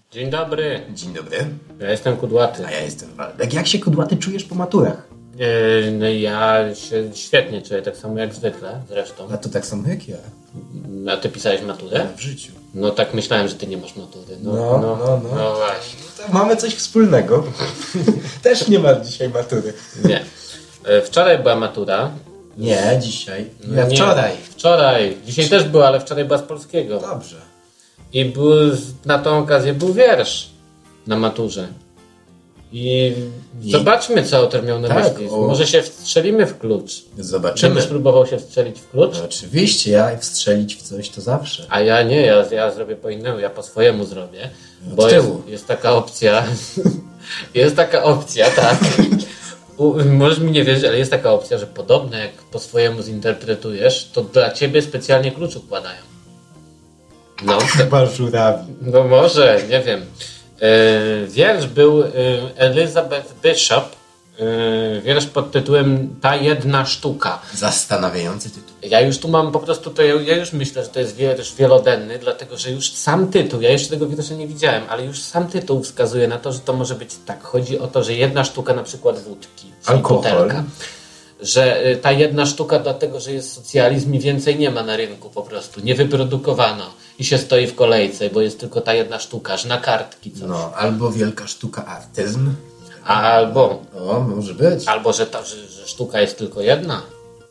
Dzień dobry. Dzień dobry. Ja jestem Kudłaty. A ja jestem Waldek. Jak się, Kudłaty, czujesz po maturach? No ja się świetnie czuję, tak samo jak zwykle zresztą. A to tak samo jak ja. A ty pisałeś maturę? Ja w życiu. No tak myślałem, że ty nie masz matury. No właśnie. To mamy coś wspólnego. Też nie masz dzisiaj matury. Nie. Wczoraj była matura. Nie, dzisiaj. Ja Nie, wczoraj. Wczoraj. Dzisiaj też była, ale wczoraj była z polskiego. Dobrze. I na tą okazję był wiersz na maturze. I zobaczmy, co autor miał na myśli. Może się wstrzelimy w klucz. Zobaczymy. Żebyś spróbował się wstrzelić w klucz? No, oczywiście, ja wstrzelić w coś to zawsze. A ja nie, ja zrobię po innemu, ja po swojemu zrobię. Bo jest taka opcja. Jest taka opcja, tak. Możesz mi nie wierzyć, ale jest taka opcja, że podobno jak po swojemu zinterpretujesz, to dla ciebie specjalnie klucz układają. No. Chyba żurawi. No może, nie wiem. Wiersz był Elizabeth Bishop. Wiersz pod tytułem Ta jedna sztuka. Zastanawiający tytuł. Ja już tu mam po prostu, ja już myślę, że to jest wiersz wielodenny, dlatego że już sam tytuł, ja jeszcze tego wiersza nie widziałem, ale już sam tytuł wskazuje na to, że to może być tak. Chodzi o to, że jedna sztuka na przykład wódki, butelka, że ta jedna sztuka dlatego, że jest socjalizm i więcej nie ma na rynku po prostu, nie wyprodukowano i się stoi w kolejce, bo jest tylko ta jedna sztuka, że na kartki coś. No, albo wielka sztuka artyzm. Albo... O, może być. Albo, że sztuka jest tylko jedna.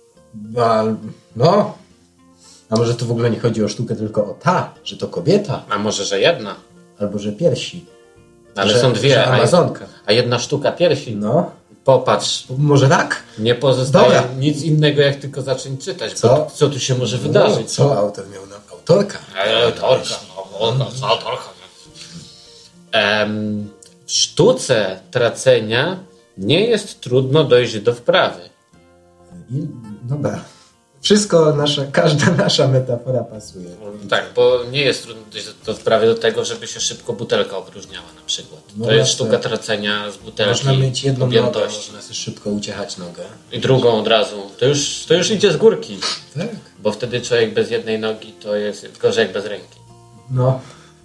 No. A może to w ogóle nie chodzi o sztukę, tylko o że to kobieta. A może, że jedna. Albo, że piersi. Ale są dwie. Że Amazonka. A jedna sztuka piersi. No. Popatrz. Może tak? Nie pozostaje nic innego, jak tylko zacząć czytać. Co tu się może wydarzyć? Co autor miał na autorka? Autorka. W sztuce tracenia nie jest trudno dojść do wprawy. Dobra. Wszystko, każda nasza metafora pasuje. Tak, bo nie jest trudno dojść do wprawy do tego, żeby się szybko butelka opróżniała na przykład. To jest sztuka tracenia z butelki. Można mieć jedną objętości. nogę, można sobie szybko uciechać nogę. I drugą od razu. To już idzie z górki. Tak. Bo wtedy człowiek bez jednej nogi to jest gorzej jak bez ręki. No.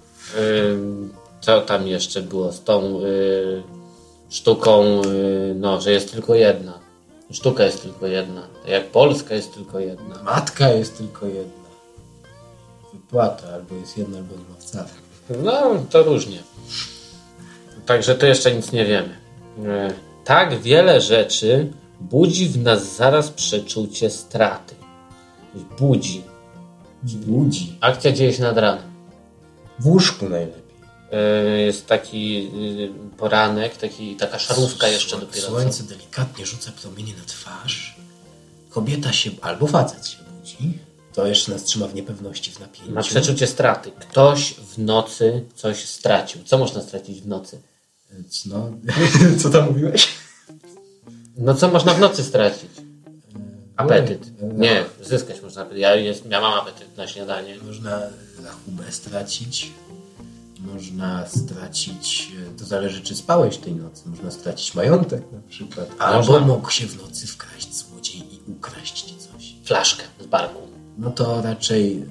Co tam jeszcze było z tą sztuką, że jest tylko jedna. Sztuka jest tylko jedna. Tak jak Polska jest tylko jedna. Matka jest tylko jedna. Wypłata albo jest jedna, albo nie ma wcale. No, to różnie. Także to jeszcze nic nie wiemy. Tak wiele rzeczy budzi w nas zaraz przeczucie straty. Budzi. Akcja dzieje się nad ranem. W łóżku najlepiej. Jest taki poranek, taka szarówka jeszcze dopiero. Słońce delikatnie rzuca promienie na twarz. Kobieta się, albo facet się budzi. To jeszcze nas trzyma w niepewności, w napięciu. Ma przeczucie straty. Ktoś w nocy coś stracił. Co można stracić w nocy? No, co tam mówiłeś? No co można w nocy stracić? Apetyt. Nie, zyskać można apetyt. Ja mam apetyt na śniadanie. Można rachubę stracić. Można stracić, to zależy czy spałeś tej nocy, można stracić majątek na przykład. Albo mógł się w nocy wkraść złodziej i ukraść ci coś. Flaszkę z barku. No to raczej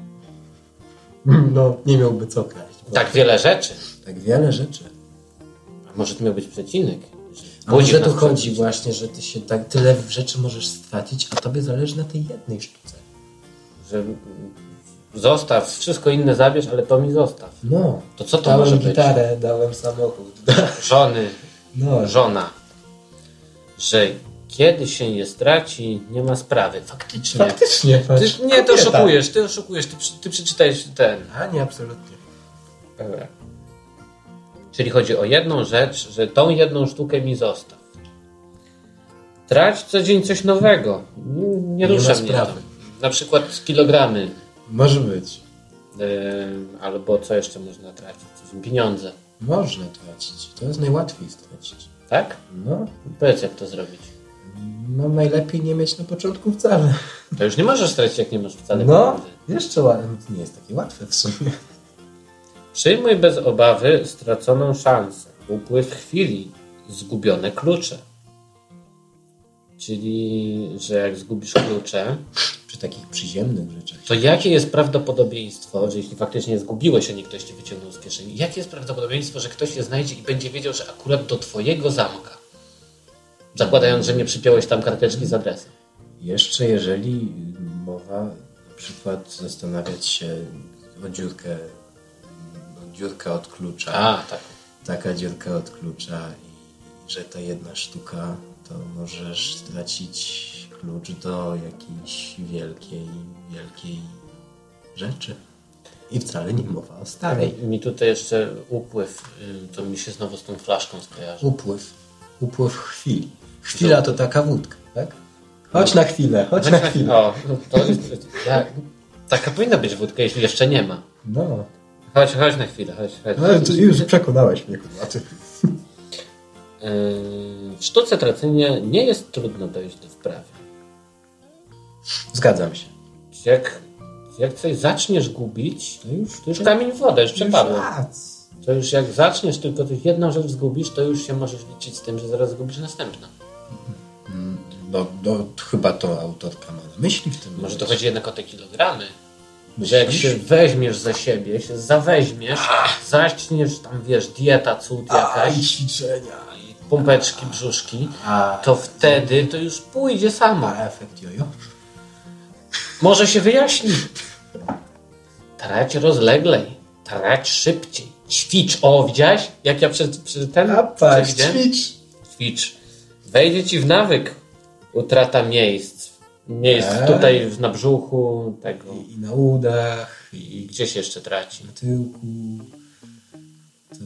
nie miałby co kraść. Tak wiele rzeczy. Tak wiele rzeczy. A może to miał być przecinek? A może tu chodzi właśnie, że ty się tak tyle rzeczy możesz stracić, a tobie zależy na tej jednej sztuce. Że zostaw, wszystko inne zabierz, ale to mi zostaw. No. To co to dałem może gitarę, być? dałem samochód. Żony, żona. Że kiedy się je straci, nie ma sprawy. Faktycznie. Patrz, Ty oszukujesz. Ty przeczytałeś ten. A nie, absolutnie. Dobra. Czyli chodzi o jedną rzecz, że tą jedną sztukę mi zostaw. Trać co dzień coś nowego. Nie rusza mnie to. Na przykład kilogramy. Może być. Albo co jeszcze można tracić? Pieniądze. Można tracić. To jest najłatwiej stracić. Tak? No. Powiedz, jak to zrobić. No najlepiej nie mieć na początku wcale. To już nie możesz stracić, jak nie masz wcale pieniędzy. Jeszcze ładnie. To nie jest takie łatwe w sumie. Przyjmuj bez obawy straconą szansę. Upływ chwili. Zgubione klucze. Czyli, że jak zgubisz klucze... takich przyziemnych rzeczach. To jakie jest prawdopodobieństwo, że jeśli faktycznie zgubiłeś, a nie ktoś ci wyciągnął z kieszeni, jakie jest prawdopodobieństwo, że ktoś je znajdzie i będzie wiedział, że akurat do twojego zamka? Zakładając, że nie przypiąłeś tam karteczki z adresem. Jeszcze jeżeli mowa na przykład zastanawiać się o dziurkę od klucza. A, tak. Taka dziurka od klucza i że ta jedna sztuka, to możesz stracić klucz do jakiejś wielkiej rzeczy. I wcale nie mowa o starej. Mi tutaj jeszcze upływ, to mi się znowu z tą flaszką skojarzy. Upływ chwili. Chwila to taka wódka, tak? Chodź na chwilę. O, to jest, taka powinna być wódka, jeśli jeszcze nie ma. No. Chodź na chwilę, chodź. Ale to już przekonałeś mnie, kurwa. W sztuce tradycyjnie nie jest trudno dojść do wprawy. Zgadzam się. Jak coś zaczniesz gubić, to już kamień w wodę, już przepadło. To już jak zaczniesz tylko jedną rzecz zgubisz, to już się możesz liczyć z tym, że zaraz zgubisz następną. No, chyba to autorka ma na myśli w tym Może momencie. to chodzi jednak o te kilogramy. Że jak się weźmiesz za siebie, się zaweźmiesz, zaczniesz tam, wiesz, dieta, cud jakaś, i ćwiczenia. i pompeczki, brzuszki, to wtedy to już pójdzie samo. A efekt jojo? Może się wyjaśni. Trać rozleglej, trać szybciej, ćwicz. O, widziałeś? Jak ja przy ten... Ćwicz. Wejdzie ci w nawyk utrata miejsc tutaj na brzuchu, tego. I na udach. I gdzie się jeszcze traci? Na tyłku. To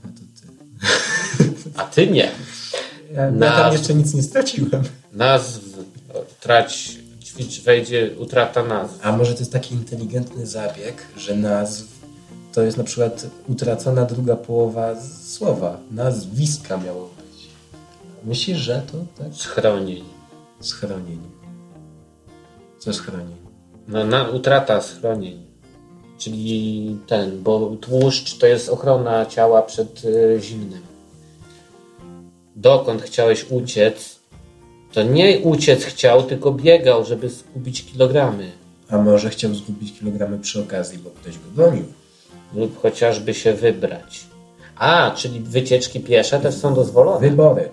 ty. A ty nie. Ja tam jeszcze nic nie straciłem. Nazw, trać, ćwicz, wejdzie utrata nazw. A może to jest taki inteligentny zabieg, że nazw to jest na przykład utracona druga połowa słowa. Nazwiska miało być. Myślisz, że to tak? Schronień. Schronienie. Co schronienie? No, utrata schronień. Czyli bo tłuszcz to jest ochrona ciała przed zimnem. Dokąd chciałeś uciec, to nie uciec chciał, tylko biegał, żeby zgubić kilogramy. A może chciał zgubić kilogramy przy okazji, bo ktoś go gonił. Lub chociażby się wybrać. A, czyli wycieczki piesze też są dozwolone. Wybory.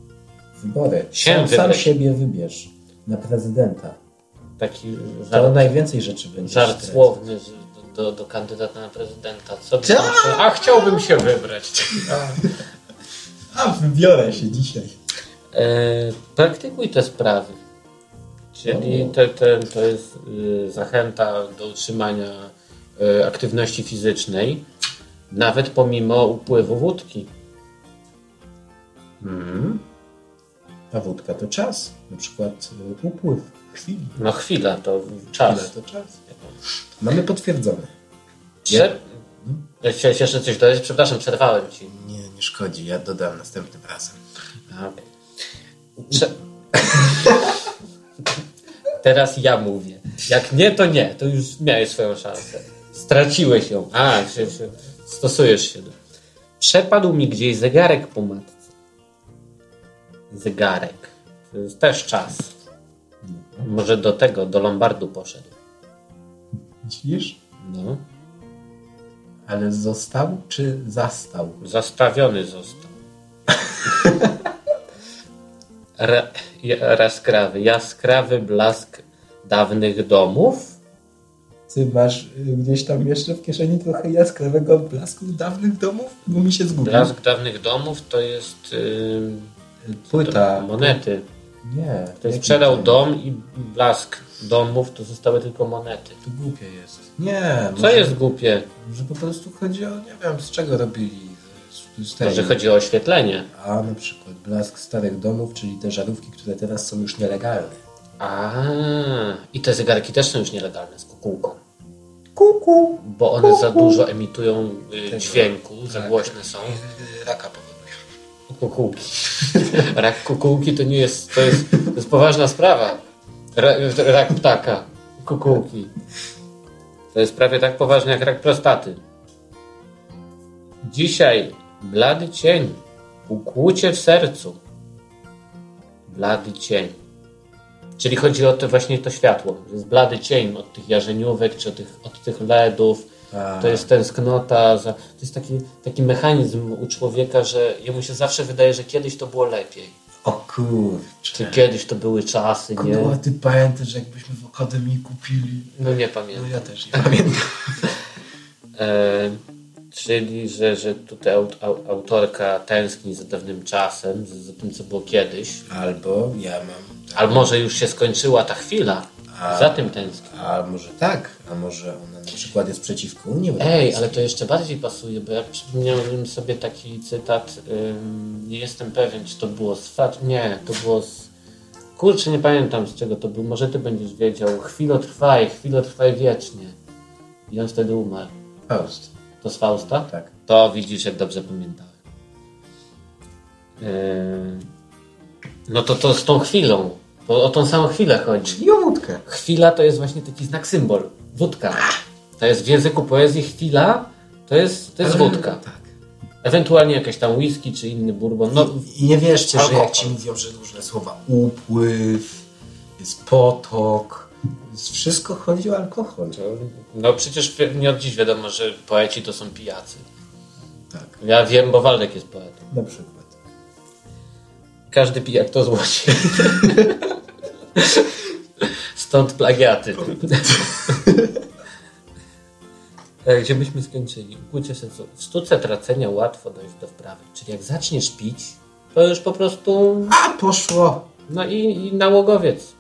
Sam siebie wybierz na prezydenta. Taki to najwięcej rzeczy będzie. Żart słowny do kandydata na prezydenta. A chciałbym się wybrać. A wybiorę się dzisiaj. Praktykuj te sprawy. Czyli to jest zachęta do utrzymania aktywności fizycznej, nawet pomimo upływu wódki. A wódka to czas. Na przykład upływ chwili. No chwila to czas. Chwila to czas. Mamy potwierdzone. Chciałeś jeszcze coś dodać? Przepraszam, przerwałem ci. Nie szkodzi. Ja dodam następnym razem. Okay. Teraz ja mówię. Jak nie, to nie. To już miałeś swoją szansę. Straciłeś ją. Stosujesz się. Przepadł mi gdzieś zegarek po matce. Zegarek. To jest też czas. Może do Lombardu poszedł. Myślisz? No. Ale został czy zastał? Zastawiony został. Jaskrawy blask dawnych domów. Ty masz gdzieś tam jeszcze w kieszeni trochę jaskrawego blasku dawnych domów? Bo mi się zgubił. Blask dawnych domów to jest płyta. Monety. Nie. Ktoś sprzedał dom i blask domów, to zostały tylko monety. To głupie jest. Nie. Co jest głupie? Że po prostu chodzi o, nie wiem, z czego robili. Może chodzi o oświetlenie. A na przykład blask starych domów, czyli te żarówki, które teraz są już nielegalne. I te zegarki też są już nielegalne z kukułką. Kuku. Bo one za dużo emitują dźwięku, za głośne są. Raka powodują. Kukułki. Rak kukułki to jest poważna sprawa. Rak ptaka. Kukułki. To jest prawie tak poważne jak rak prostaty. Dzisiaj blady cień, ukłucie w sercu. Blady cień. Czyli chodzi o to właśnie to światło. To jest blady cień od tych jarzeniówek, czy od tych LEDów. To jest tęsknota. To jest taki mechanizm u człowieka, że jemu się zawsze wydaje, że kiedyś to było lepiej. O kurczę. Czy kiedyś to były czasy, nie? No, a ty pamiętasz, że jakbyśmy w Akademii kupili? No nie pamiętam. No ja też nie pamiętam. Czyli, że tutaj autorka tęskni za dawnym czasem, za tym, co było kiedyś. Albo ja mam... Albo może już się skończyła ta chwila. Za tym tęskni. A może tak. A może ona na przykład jest przeciwko Unii Ej, Europejskiej. ale to jeszcze bardziej pasuje, bo ja przypomniałem sobie taki cytat. Nie jestem pewien, czy to było z... Nie, to było z... Kurczę, nie pamiętam, z czego to był. Może ty będziesz wiedział. Chwilo trwaj wiecznie. I on wtedy umarł. Faust. To z Fausta? Tak. To widzisz, jak dobrze pamiętałem. No to z tą chwilą. Bo o tą samą chwilę chodzi. I o wódkę. Chwila to jest właśnie taki znak symbol. Wódka. To jest w języku poezji chwila, to jest wódka. Tak. Ewentualnie jakieś tam whisky czy inny bourbon. No, I nie wierzcie, że alkohol. jak ci mówią, że różne słowa upływ, jest potok, wszystko chodzi o alkohol. no przecież nie od dziś wiadomo, że poeci to są pijacy. Tak, Ja wiem, bo Waldek jest poetą. na przykład. Każdy pijak to złodziej. Stąd plagiaty. Gdzie byśmy skończyli? Ukłucie sensu. W sztuce tracenia łatwo dojść do wprawy. Czyli jak zaczniesz pić, to już po prostu... A, poszło! No i nałogowiec.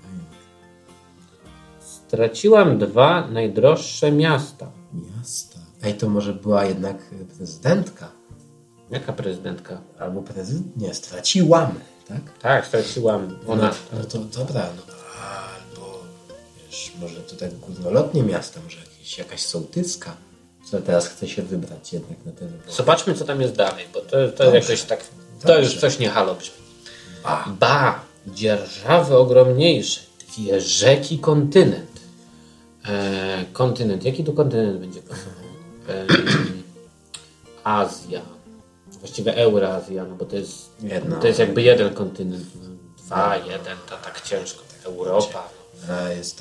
Straciłam 2 najdroższe miasta. Miasta. Ej, to może była jednak prezydentka. Jaka prezydentka? Albo prezydent? Nie, straciłam, tak? Tak, straciłam. Ona. No to dobra, no albo wiesz, może to tak górnolotnie miasta, może jakaś sołtyska, która teraz chce się wybrać jednak na ten wybory. Zobaczmy, co tam jest dalej, bo to Dobrze. jakoś tak... To Dobrze. już coś nie halo brzmi. Ba. Ba, dzierżawy ogromniejsze, 2 rzeki, kontynent. Kontynent. Jaki tu kontynent będzie pasował? Azja. Właściwie Eurazja, no bo to jest, Jedna. to jest jakby jeden kontynent. 2, 1, to tak ciężko. Europa. Jest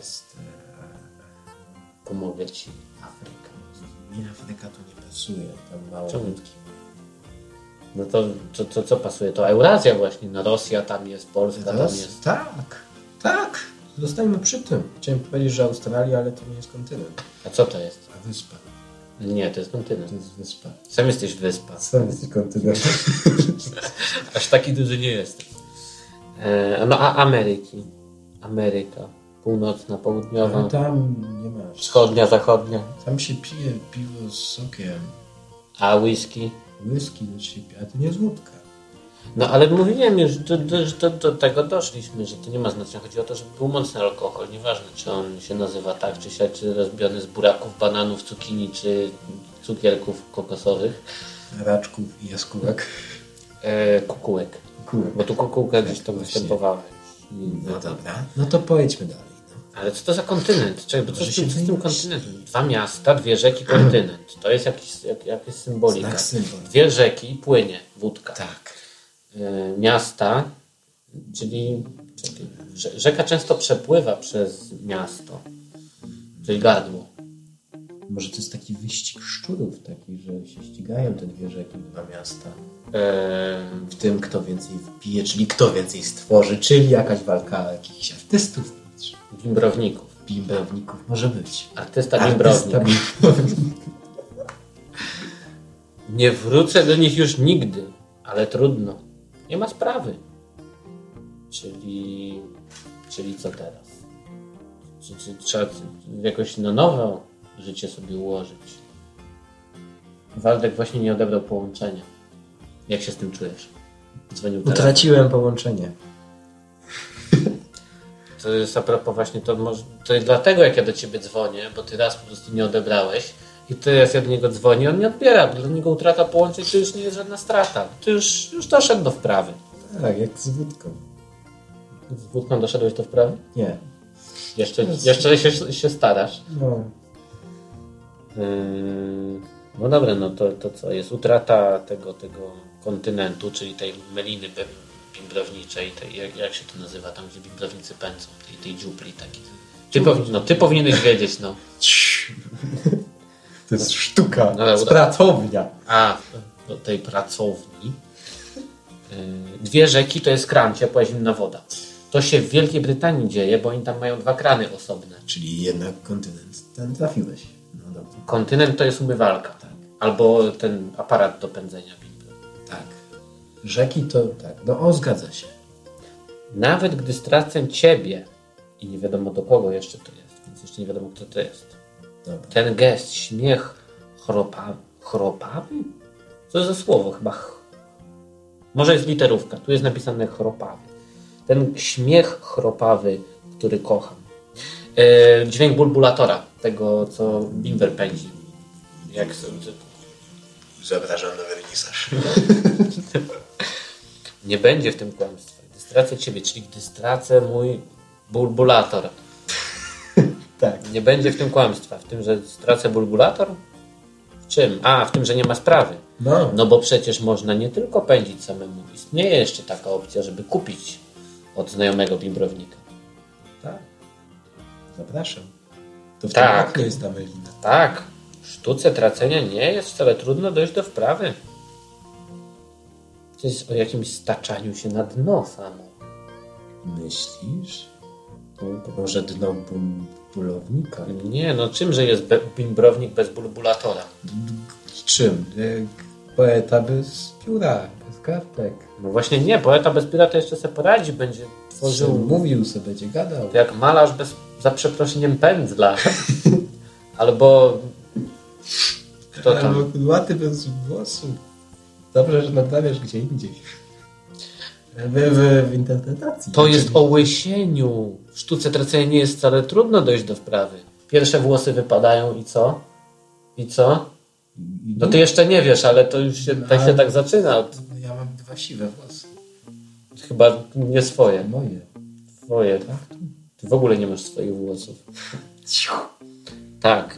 Pomogę ci. Afryka. nie, Afryka to nie pasuje, tam mało Czemu? wódki. No to co pasuje? To Eurazja właśnie. No Rosja tam jest, Polska tam jest. Tak, zostańmy przy tym. Chciałem powiedzieć, że Australia, ale to nie jest kontynent, A co to jest? a wyspa. Nie, to jest kontynent. To jest wyspa. Sam jesteś wyspa. Co jest kontynent? Aż taki duży nie jesteś. No a Ameryka. Północna, południowa, Ale tam nie masz. wschodnia, zachodnia. Tam się pije piwo z sokiem. A whisky? Whisky też się pije, a to nie jest wódka. No ale mówiłem już, do tego doszliśmy, że to nie ma znaczenia. Chodzi o to, żeby był mocny alkohol. Nieważne, czy on się nazywa tak, czy siak, czy rozbiony z buraków, bananów, cukinii, czy cukierków kokosowych. Raczków i jaskółek. Kukułek. Kukułek. Bo tu kukułka gdzieś tam właśnie. występowała. No dobra, no to pojedźmy dalej. No. Ale co to za kontynent? Czekaj, bo co Może z tym, się z tym kontynentem? 2 miasta, 2 rzeki, kontynent. To jest jakaś symbolika. Znak symbol. 2 rzeki i płynie wódka. Tak. Miasta, czyli rzeka często przepływa przez miasto, czyli gardło. Może to jest taki wyścig szczurów, taki, że się ścigają te 2 rzeki, 2 miasta. W tym, kto więcej wpije, czyli kto więcej stworzy, czyli jakaś walka jakichś artystów. Bimbrowników. Bimbrowników może być. Artysta bimbrownik. Nie wrócę do nich już nigdy, ale trudno. Nie ma sprawy. Czyli co teraz? Czy trzeba jakoś na nowo życie sobie ułożyć? Waldek właśnie nie odebrał połączenia. Jak się z tym czujesz? Dzwonił telefon. Utraciłem połączenie. To jest a propos właśnie, to jest dlatego jak ja do ciebie dzwonię, bo ty raz po prostu nie odebrałeś i teraz ja do niego dzwonię, on nie odbiera, bo dla niego utrata połączeń to już nie jest żadna strata. Ty już doszedł do wprawy. Tak, jak z wódką. Z wódką doszedłeś do wprawy? Nie. Jeszcze się starasz. No. No dobra, no to co? Jest utrata tego kontynentu, czyli tej meliny bimbrowniczej, jak się to nazywa, tam gdzie bimbrownicy pędzą, tej dziupli takiej. Ty powinieneś wiedzieć, no. To jest sztuka, No, pracownia. A, do tej pracowni. Dwie rzeki to jest kran, ciepła, zimna woda. To się w Wielkiej Brytanii dzieje, bo oni tam mają 2 krany osobne. Czyli jednak kontynent, ten trafiłeś. No dobrze. Kontynent to jest umywalka. Tak. Albo ten aparat do pędzenia bimbru. Tak. Rzeki to tak. No zgadza się. Nawet gdy stracę ciebie i nie wiadomo do kogo jeszcze to jest, więc jeszcze nie wiadomo kto to jest. Dobra. Ten gest, śmiech chropawy? Co za słowo? Chyba może jest literówka. Tu jest napisane chropawy. Ten śmiech chropawy, który kocham. Dźwięk bulbulatora, tego co bimber pędzi. Jak sądzę. Zapraszam na wernisaż. Nie będzie w tym kłamstwa. Gdy stracę ciebie, czyli gdy stracę mój bulbulator. Tak. Nie będzie w tym kłamstwa. W tym, że stracę bulbulator? W czym? W tym, że nie ma sprawy. No bo przecież można nie tylko pędzić samemu. Istnieje jeszcze taka opcja, żeby kupić od znajomego bimbrownika. Tak. Zapraszam. To w Tak. tym oknie jest ta melina. Tak. Sztuce tracenia nie jest wcale trudno dojść do wprawy. To jest o jakimś staczaniu się na dno samo. Myślisz? Może dno bulownika? Nie, no czymże jest bimbrownik bez bulbulatora? Czym? Poeta bez pióra, bez kartek. No właśnie nie, poeta bez pióra to jeszcze sobie poradzi, będzie tworzył... Mówił sobie, będzie gadał. To jak malarz bez, za przeproszeniem, pędzla. Albo... Kto tam? Albo kudłaty bez włosów. Dobrze, że nadstawiasz gdzie indziej. W interpretacji. To jest o łysieniu. W sztuce tracenia nie jest wcale trudno dojść do wprawy. Pierwsze włosy wypadają i co? I co? No ty jeszcze nie wiesz, ale to już się tak zaczyna. Ja mam 2 siwe włosy. Chyba nie swoje. Moje. Twoje. Ty w ogóle nie masz swoich włosów. Tak.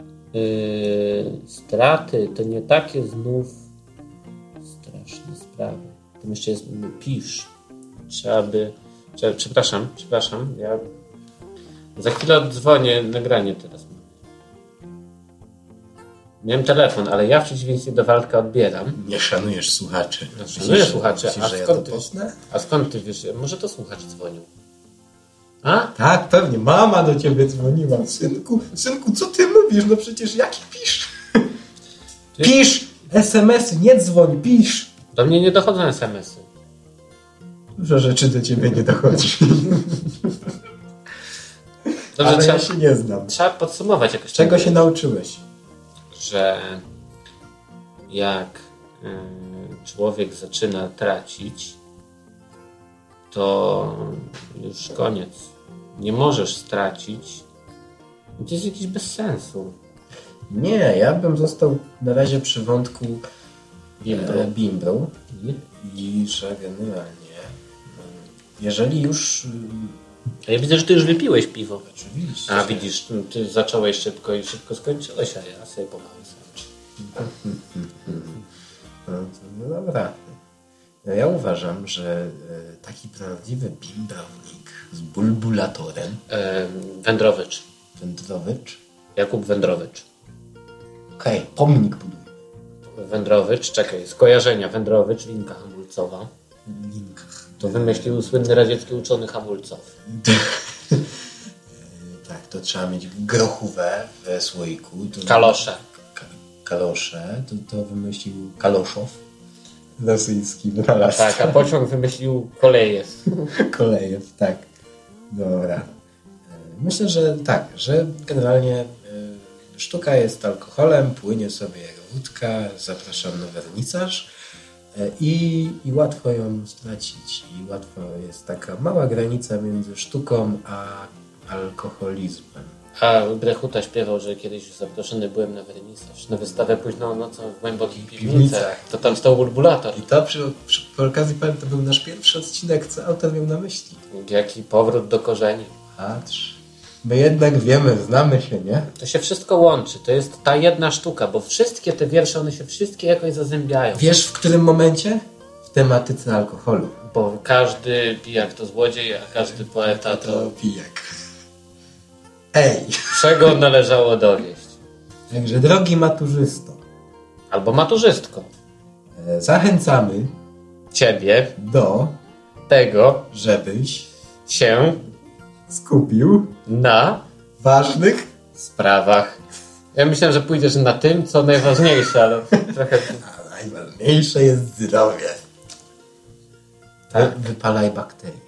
Straty to nie takie znów straszne sprawy. Tam jeszcze jest pisz. Przepraszam. Ja za chwilę oddzwonię, nagranie teraz mam. Miałem telefon, ale ja w przeciwieństwie do Waldka odbieram. Nie szanujesz słuchaczy. Szanuję słuchaczy. Myślisz, że ja to posnę? A skąd ty wiesz? Może to słuchacz dzwonił. A? Tak, pewnie. Mama do ciebie dzwoniła. Synku, co ty mówisz? No przecież jaki pisz? Pisz! SMS-y, nie dzwoń, pisz! Do mnie nie dochodzą SMS-y. Dużo rzeczy do ciebie nie dochodzi. Dobrze, ale ja się nie znam. Trzeba podsumować jakoś. Czego się nauczyłeś? Że jak człowiek zaczyna tracić, to już koniec. Nie możesz stracić. To jest jakiś bez sensu. Nie, ja bym został na razie przy wątku bimbru i że generalnie jeżeli już... A ja widzę, że ty już wypiłeś piwo. Oczywiście. A widzisz, ty zacząłeś szybko i szybko skończyłeś, a ja sobie pomału No dobra. No ja uważam, że taki prawdziwy bimbrownik z bulbulatorem... Wędrowicz. Wędrowicz? Jakub Wędrowicz. Okej, pomnik buduje. Wędrowicz, czekaj, skojarzenia. Wędrowicz, linka hamulcowa. Linka. To wymyślił słynny radziecki uczony hamulcowy. Tak, to trzeba mieć grochówę w słoiku. Kalosze. Kalosze. To wymyślił Kaloszow. Rosyjski wynalazca. Tak, a pociąg wymyślił Kolejew. Kolejew, tak. Dobra. Myślę, że tak, że generalnie sztuka jest alkoholem, płynie sobie jak wódka, zapraszam na wernisaż i łatwo ją stracić. I łatwo jest taka mała granica między sztuką a alkoholizmem. A Brechuta śpiewał, że kiedyś zaproszony byłem na wernisaż, na wystawę późną nocą w głębokich piwnicach. To tam stał bulbulator. I to przy okazji, powiem, to był nasz pierwszy odcinek, co autor miał na myśli. Jaki powrót do korzeni. Patrz. My jednak wiemy, znamy się, nie? To się wszystko łączy. To jest ta jedna sztuka, bo wszystkie te wiersze, one się wszystkie jakoś zazębiają. Wiesz w którym momencie? w tematyce alkoholu. Bo każdy pijak to złodziej, a każdy poeta to... pijak. Ej! Czego należało dowieść? Także drogi maturzysto. Albo maturzystko. Zachęcamy Ciebie do tego, żebyś się skupił na ważnych sprawach. Ja myślałem, że pójdziesz na tym, co najważniejsze, ale trochę... A najważniejsze jest zdrowie. Tak. Wypalaj bakterie.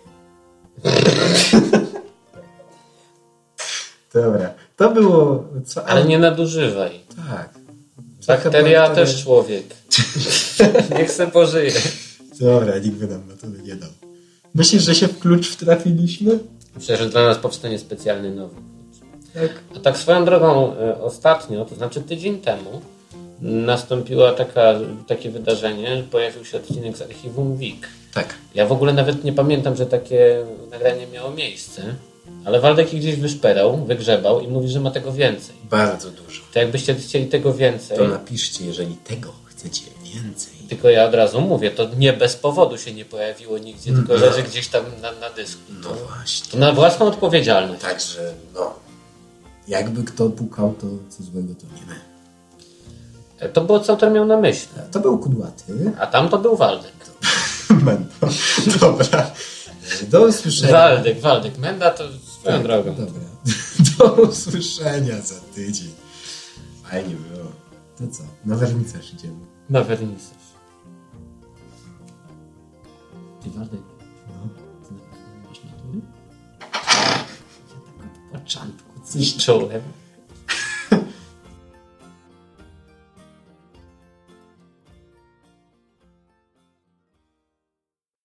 Dobra. To było... Co? Ale nie nadużywaj. Tak. Bakteria też człowiek. Niech se pożyje. Dobra, nikt by nam na to nie dał. Myślisz, że się w klucz wtrafiliśmy? Myślę, że dla nas powstanie specjalny nowy. Tak. A tak swoją drogą ostatnio, to znaczy tydzień temu, nastąpiło takie wydarzenie, pojawił się odcinek z archiwum WIK. Tak. Ja w ogóle nawet nie pamiętam, że takie nagranie miało miejsce, ale Waldek ich gdzieś wyszperał, wygrzebał i mówi, że ma tego więcej. Bardzo dużo. To jakbyście chcieli tego więcej... To napiszcie, jeżeli tego chcecie więcej. Tylko ja od razu mówię, to nie bez powodu się nie pojawiło nigdzie, tylko leży gdzieś tam na dysku. No właśnie. To na własną odpowiedzialność. Także, jakby kto pukał, to co złego to nie my. To było, co autor miał na myśli. To był Kudłaty. A tam to był Waldek. Mendo. Dobra. Do usłyszenia. Waldek. Menda to swoją drogą. Dobra. Do usłyszenia za tydzień. Fajnie było. To co? Na wernicerz idziemy. Na wernicerz. Ty Waldek, ty na pewno masz matury? Ja tak od początku coś czułem.